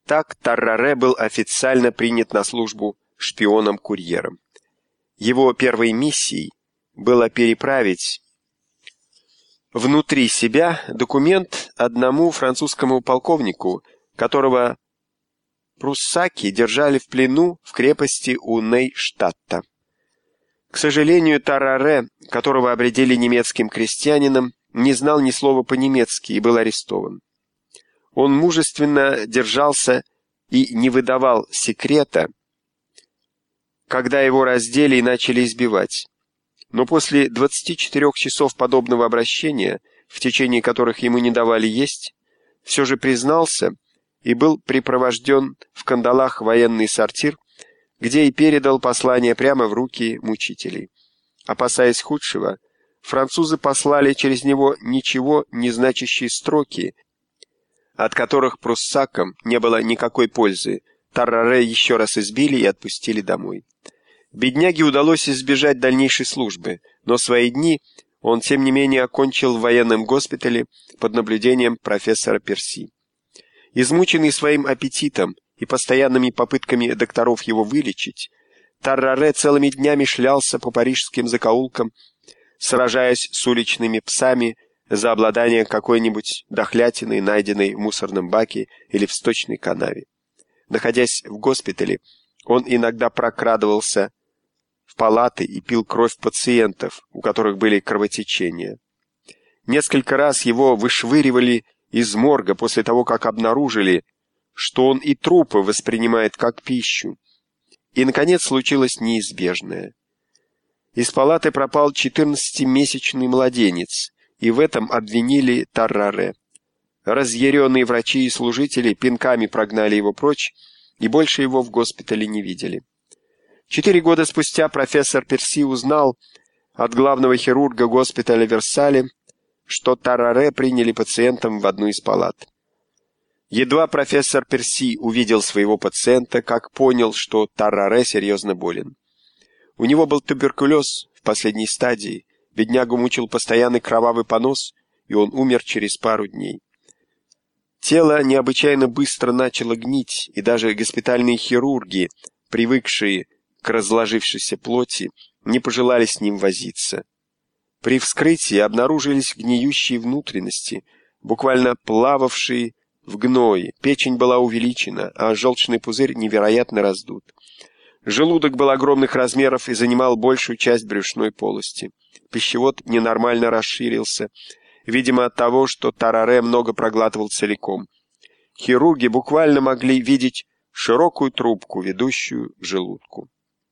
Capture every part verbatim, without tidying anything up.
Так Тарраре был официально принят на службу шпионом-курьером. Его первой миссией было переправить внутри себя документ одному французскому полковнику, которого пруссаки держали в плену в крепости у Нейштадта. К сожалению, Тарраре, которого обредили немецким крестьянином, не знал ни слова по-немецки и был арестован. Он мужественно держался и не выдавал секрета, когда его раздели и начали избивать. Но после двадцати четырёх часов подобного обращения, в течение которых ему не давали есть, все же признался и был припровожден в кандалах в военный сортир, где и передал послание прямо в руки мучителей. Опасаясь худшего, французы послали через него ничего не значащие строки, от которых пруссакам не было никакой пользы. Тарраре еще раз избили и отпустили домой. Бедняге удалось избежать дальнейшей службы, но свои дни он, тем не менее, окончил в военном госпитале под наблюдением профессора Перси. Измученный своим аппетитом и постоянными попытками докторов его вылечить, Тарраре целыми днями шлялся по парижским закоулкам, сражаясь с уличными псами за обладание какой-нибудь дохлятиной, найденной в мусорном баке или в сточной канаве. Находясь в госпитале, он иногда прокрадывался в палаты и пил кровь пациентов, у которых были кровотечения. Несколько раз его вышвыривали из морга после того, как обнаружили, что он и трупы воспринимает как пищу. И, наконец, случилось неизбежное. Из палаты пропал четырнадцатимесячный младенец, и в этом обвинили Тарраре. Разъяренные врачи и служители пинками прогнали его прочь, и больше его в госпитале не видели. Четыре года спустя профессор Перси узнал от главного хирурга госпиталя в Версале, что Тарраре приняли пациентом в одну из палат. Едва профессор Перси увидел своего пациента, как понял, что Тарраре серьезно болен. У него был туберкулез в последней стадии, беднягу мучил постоянный кровавый понос, и он умер через пару дней. Тело необычайно быстро начало гнить, и даже госпитальные хирурги, привыкшие к разложившейся плоти, не пожелали с ним возиться. При вскрытии обнаружились гниющие внутренности, буквально плававшие в гное, печень была увеличена, а желчный пузырь невероятно раздут. Желудок был огромных размеров и занимал большую часть брюшной полости. Пищевод ненормально расширился, видимо от того, что Тарраре много проглатывал целиком. Хирурги буквально могли видеть широкую трубку, ведущую к желудку.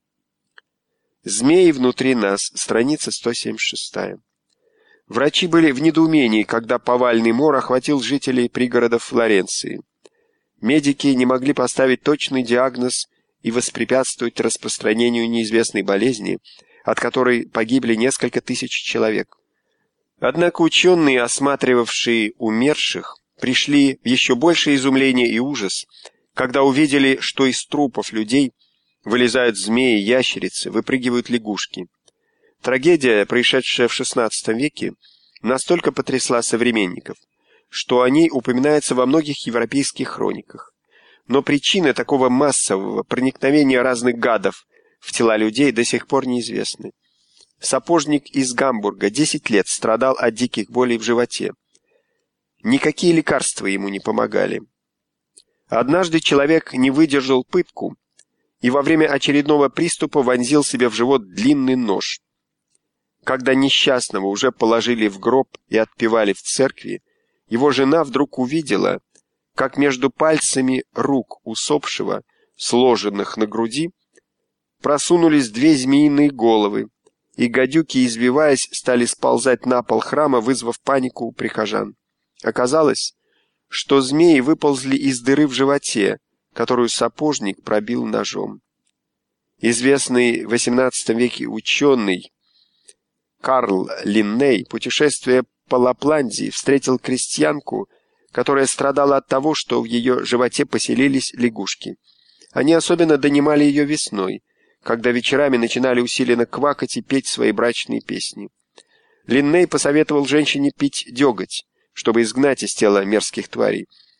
«Змеи внутри нас», страница сто семьдесят шестая. Врачи были в недоумении, когда повальный мор охватил жителей пригородов Флоренции. Медики не могли поставить точный диагноз и воспрепятствовать распространению неизвестной болезни, от которой погибли несколько тысяч человек. Однако ученые, осматривавшие умерших, пришли в еще большее изумление и ужас, когда увидели, что из трупов людей вылезают змеи, ящерицы, выпрыгивают лягушки. Трагедия, происшедшая в шестнадцатом веке, настолько потрясла современников, что о ней упоминается во многих европейских хрониках. Но причины такого массового проникновения разных гадов в тела людей до сих пор неизвестны. Сапожник из Гамбурга десять лет страдал от диких болей в животе. Никакие лекарства ему не помогали. Однажды человек не выдержал пытку и во время очередного приступа вонзил себе в живот длинный нож. Когда несчастного уже положили в гроб и отпевали в церкви, его жена вдруг увидела, как между пальцами рук усопшего, сложенных на груди, просунулись две змеиные головы, и гадюки, извиваясь, стали сползать на пол храма, вызвав панику у прихожан. Оказалось, что змеи выползли из дыры в животе, которую сапожник пробил ножом. Известный в восемнадцатом веке ученый Карл Линней, путешествуя по Лапландии, встретил крестьянку, которая страдала от того, что в ее животе поселились лягушки. Они особенно донимали ее весной, когда вечерами начинали усиленно квакать и петь свои брачные песни. Линней посоветовал женщине пить деготь, чтобы изгнать из тела мерзких тварей.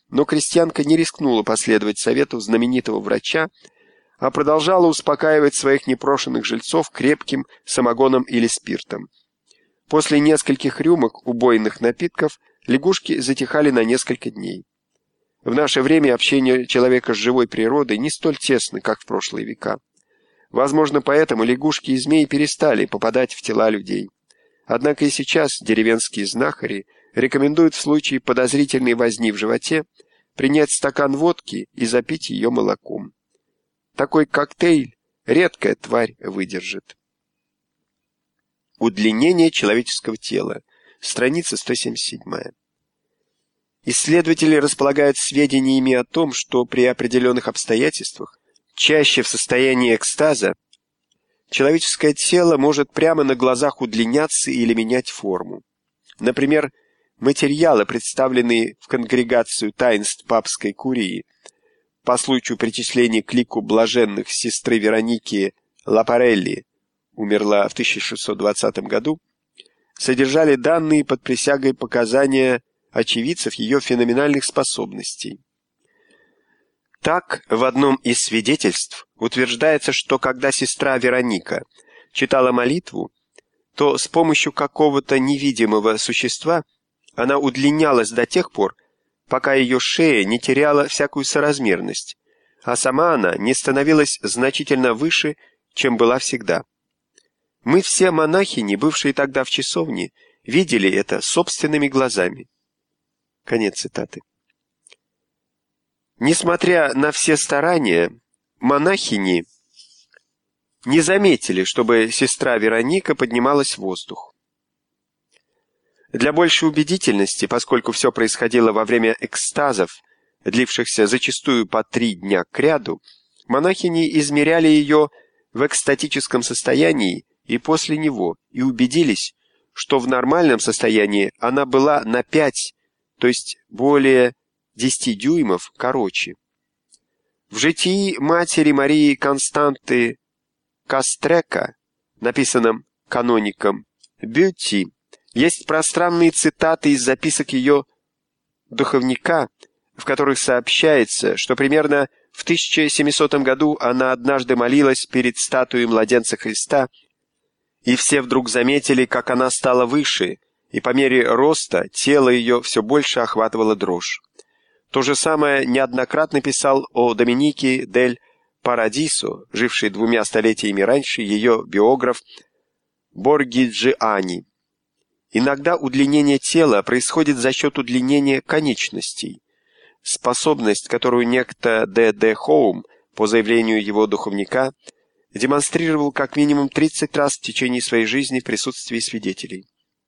но крестьянка не рискнула последовать совету знаменитого врача, а продолжала успокаивать своих непрошенных жильцов крепким самогоном или спиртом. После нескольких рюмок убойных напитков лягушки затихали на несколько дней. В наше время общение человека с живой природой не столь тесно, как в прошлые века. Возможно, поэтому лягушки и змеи перестали попадать в тела людей. Однако и сейчас деревенские знахари рекомендуют в случае подозрительной возни в животе принять стакан водки и запить ее молоком. Такой коктейль редкая тварь выдержит. Удлинение человеческого тела. Страница сто семьдесят семь. Исследователи располагают сведениями о том, что при определенных обстоятельствах, чаще в состоянии экстаза, человеческое тело может прямо на глазах удлиняться или менять форму. Например, материалы, представленные в конгрегацию таинств папской курии по случаю причисления к лику блаженных сестры Вероники Лапарелли, умерла в тысяча шестьсот двадцатом году, содержали данные под присягой показания очевидцев ее феноменальных способностей. Так, в одном из свидетельств утверждается, что когда сестра Вероника читала молитву, то с помощью какого-то невидимого существа она удлинялась до тех пор, пока ее шея не теряла всякую соразмерность, а сама она не становилась значительно выше, чем была всегда. Мы все монахини, бывшие тогда в часовне, видели это собственными глазами. Конец цитаты. Несмотря на все старания, монахини не заметили, чтобы сестра Вероника поднималась в воздух. Для большей убедительности, поскольку все происходило во время экстазов, длившихся зачастую по три дня кряду, монахини измеряли ее в экстатическом состоянии и после него, и убедились, что в нормальном состоянии она была на пять, то есть более десяти дюймов короче. В житии матери Марии Константы Кастрека, написанном каноником Бютти, есть пространные цитаты из записок ее духовника, в которых сообщается, что примерно в тысяча семисотом году она однажды молилась перед статуей младенца Христа, и все вдруг заметили, как она стала выше, и по мере роста тело ее все больше охватывало дрожь. То же самое неоднократно писал о Доминике дель Парадисо, жившей двумя столетиями раньше, ее биограф Боргиджиани. Иногда удлинение тела происходит за счет удлинения конечностей. Способность, которую некто Д. Д. Хоум, по заявлению его духовника, демонстрировал как минимум тридцать раз в течение своей жизни в присутствии свидетелей.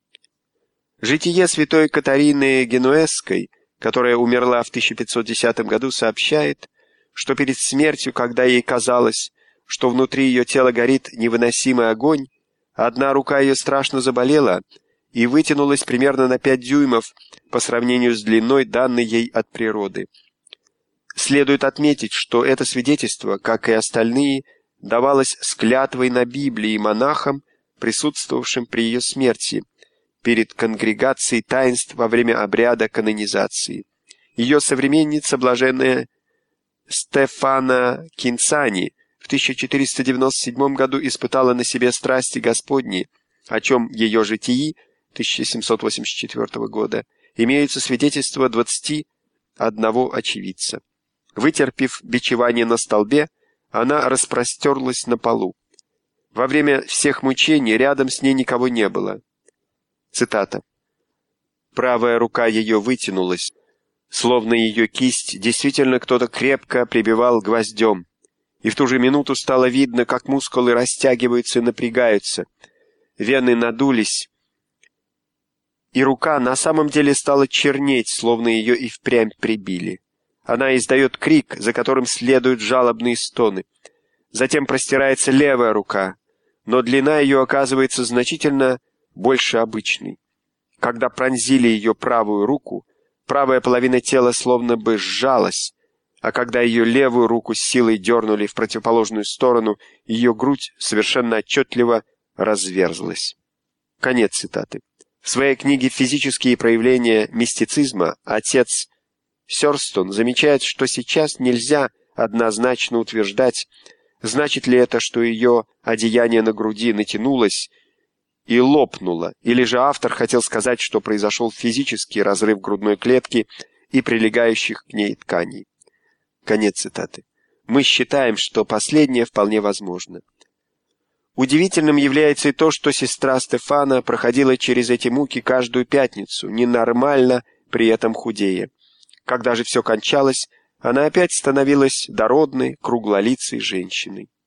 Житие святой Катарины Генуэзской, которая умерла в тысяча пятьсот десятом году, сообщает, что перед смертью, когда ей казалось, что внутри ее тела горит невыносимый огонь, одна рука ее страшно заболела и вытянулась примерно на пять дюймов по сравнению с длиной, данной ей от природы. Следует отметить, что это свидетельство, как и остальные, давалось с клятвой на Библии монахам, присутствовавшим при ее смерти, перед конгрегацией таинств во время обряда канонизации. Ее современница, блаженная Стефана Кинцани, в тысяча четыреста девяносто седьмом году испытала на себе страсти Господни, о чем ее житии тысяча семьсот восемьдесят четвёртого года имеются свидетельства двадцати одного очевидца. Вытерпев бичевание на столбе, она распростерлась на полу. Во время всех мучений рядом с ней никого не было. Цитата. Правая рука ее вытянулась, словно ее кисть действительно кто-то крепко прибивал гвоздем, и в ту же минуту стало видно, как мускулы растягиваются и напрягаются, вены надулись, и рука на самом деле стала чернеть, словно ее и впрямь прибили. Она издает крик, за которым следуют жалобные стоны. Затем простирается левая рука, но длина ее оказывается значительно больше обычной. Когда пронзили ее правую руку, правая половина тела словно бы сжалась, а когда ее левую руку с силой дернули в противоположную сторону, ее грудь совершенно отчетливо разверзлась. Конец цитаты. В своей книге «Физические проявления мистицизма» отец Сёрстон замечает, что сейчас нельзя однозначно утверждать, значит ли это, что ее одеяние на груди натянулось и лопнуло, или же автор хотел сказать, что произошел физический разрыв грудной клетки и прилегающих к ней тканей. Конец цитаты. Мы считаем, что последнее вполне возможно. Удивительным является и то, что сестра Стефана проходила через эти муки каждую пятницу, ненормально при этом худея. Когда же все кончалось, она опять становилась дородной, круглолицей женщиной.